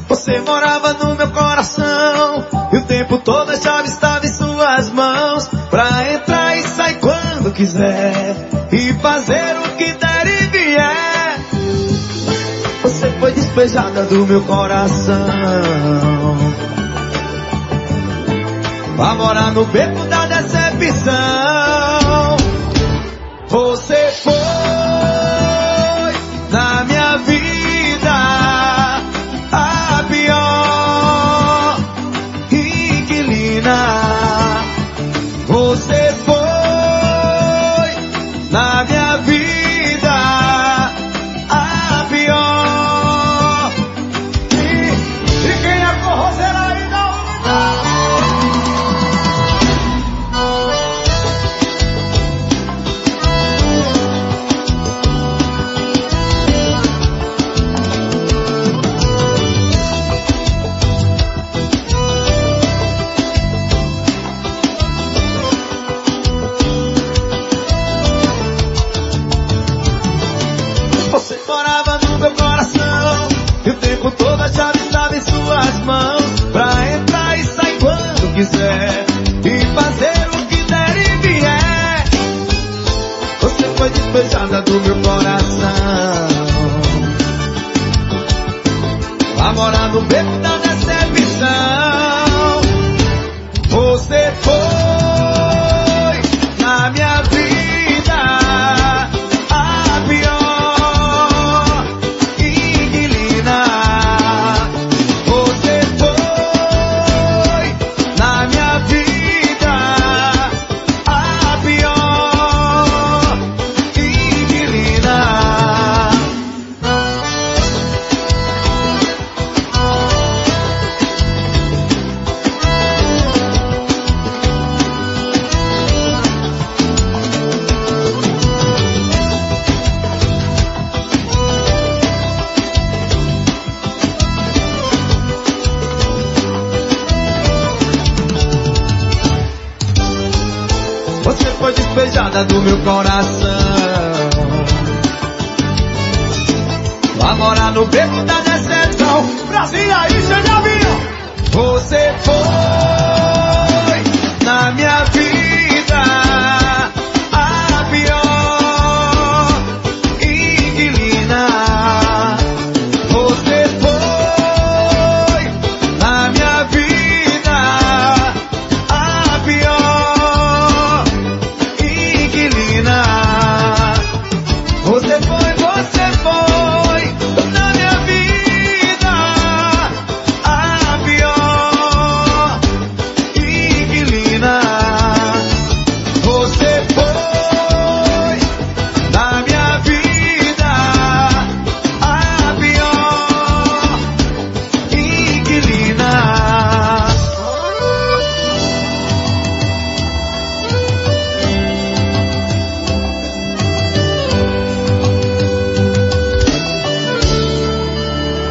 Você morava no meu coração e o tempo todo a chave estava em suas mãos, pra entrar e sair quando quiser e fazer o que der e vier. Você foi despejada do meu coração, vai morar no beco da decepção. Você foi na minha vida a pior inquilina. Você foi na minha vida a pior. E quem é forrozeira aí da Você morava no meu coração e o tempo todo a chave estava em suas mãos, pra entrar e sair quando quiser e fazer o que der e vier. Você foi despejada do meu coração, vai morar no beco da decepção. Você foi na minha vida a pior inquilina. Você foi na minha vida a pior inquilina. Você foi despejada do meu coração, vai morar no beco da